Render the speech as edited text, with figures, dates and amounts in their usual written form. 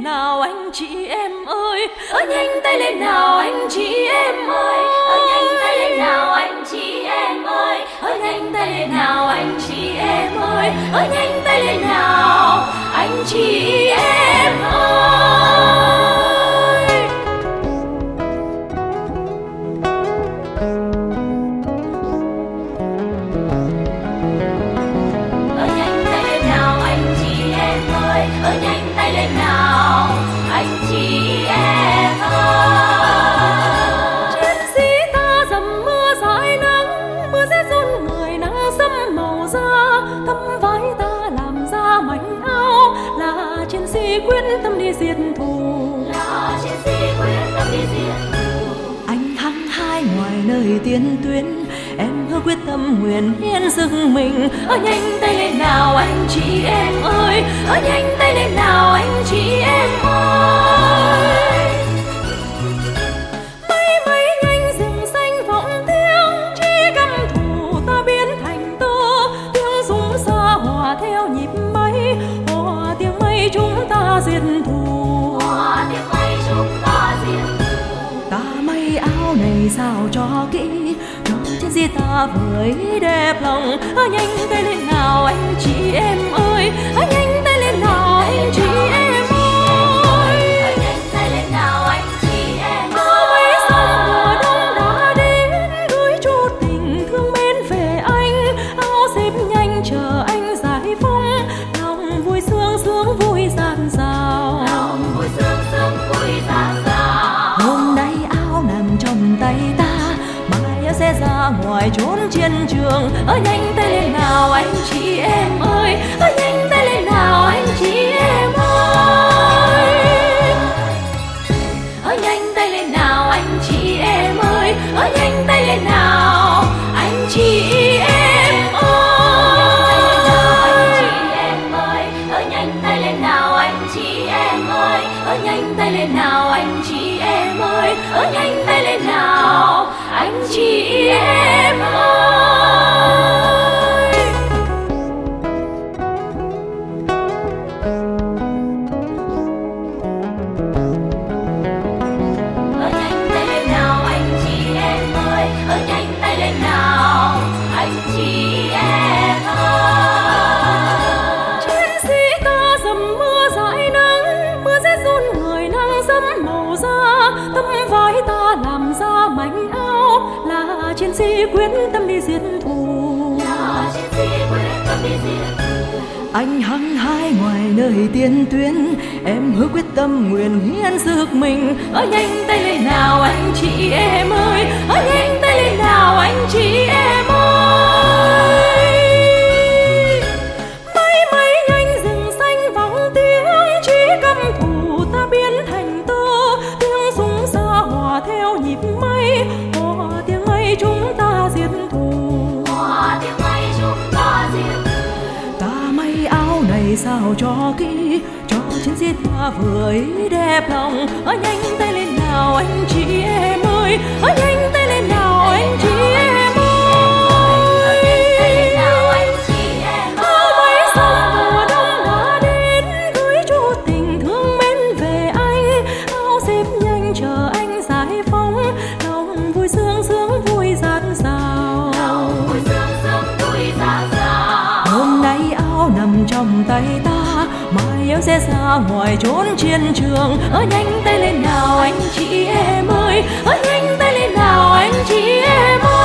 nào anh chị em ơi, nhanh tay lên nào anh chị em ơi, nhanh tay lên nào anh chị em ơi, nhanh tay lên nào anh chị em ơi, nhanh tay lên nào anh chị em ơi. Nhanh tay lên nào anh chị em ơi, nhanh tay lên nào anh chị em ơi. Chiến sĩ ta dầm mưa dãi nắng, mưa sẽ run người nắng sẫm màu da, thấm vai ta làm ra mảnh áo, là chiến sĩ quyết tâm đi diệt thù, là chiến sĩ quyết tâm đi diệt thù. Anh hăng hai ngoài nơi tiền tuyến, em hứa quyết tâm nguyện hiến dâng mình. Nhanh tay lên nào anh chị em ơi, nhanh tay lên nào anh chị em ơi. Mây mây nhanh rừng xanh vọng tiếng, chỉ căm thù ta biến thành tơ. Tiếng súng xa hòa theo nhịp mây, hòa tiếng mây chúng ta diệt thù, hòa tiếng mây chúng ta diệt thù. Ta may áo này sao cho kỹ, chiến sĩ ta với đẹp lòng. Nhanh tay lên nào anh chị em ơi, nhanh tay lên nào anh chị em ơi, nhanh tay lên nào anh chị em ơi. Mấy sông mùa đông đã đến, gửi chút tình thương mến về anh, áo xếp nhanh chờ anh giải phóng. Lòng vui sướng sướng vui dạt dào, lòng vui sướng sướng vui dạt dào. Hôm nay áo nằm trong tay ta, sẽ ra ngoài trốn chiến trường. Nhanh tay lên nào anh chị em ơi, nhanh tay lên nào anh chị em ơi, nhanh tay lên nào anh chị em ơi, nhanh tay lên nào anh chị em ơi, nhanh tay lên nào anh chị em ơi, nhanh tay lên nào anh chị em ơi, nhanh tay lên nào anh chị em ơi. Nhanh tay lên nào anh chị em ơi, nhanh tay lên nào anh chị em ơi. Chiến sĩ ta dầm mưa dãi nắng, mưa sẽ run người nắng sẫm màu da, tấm vai ta làm ra mảnh áo, là chiến sĩ quyết tâm đi diệt thù, là chiến sĩ quyết tâm đi diệt thù. Anh hăng hai ngoài nơi tiền tuyến, em hứa quyết tâm nguyện hiến sức mình. Nhanh tay lên nào anh chị em ơi, nhanh tay lên nào anh chị em ơi. Mây mây nhanh rừng xanh vọng tiếng, chỉ căm thù ta biến thành tơ. Tiếng súng xa hòa theo nhịp mây, hòa tiếng mây chúng ta diệt thù, hòa tiếng mây chúng ta diệt thù. Ta may áo này sao cho kỹ, cho chiến sĩ ta với đẹp lòng. Nhanh tay lên nào anh chị em ơi, nhanh tay lên nào anh chị em ơi, nhanh tay lên nào anh chị em ơi. Mấy sông mùa đông đã đến, gửi chút tình thương mến về anh, áo xếp nhanh chờ anh giải phóng. Lòng vui sướng sướng vui dạt dào, lòng vui sướng sướng vui dạt dào. Hôm nay áo nằm trong tay ta, mai em sẽ ra ngoài trốn chiến trường. Nhanh tay lên nào anh chị em ơi, nhanh tay lên nào anh chị em ơi.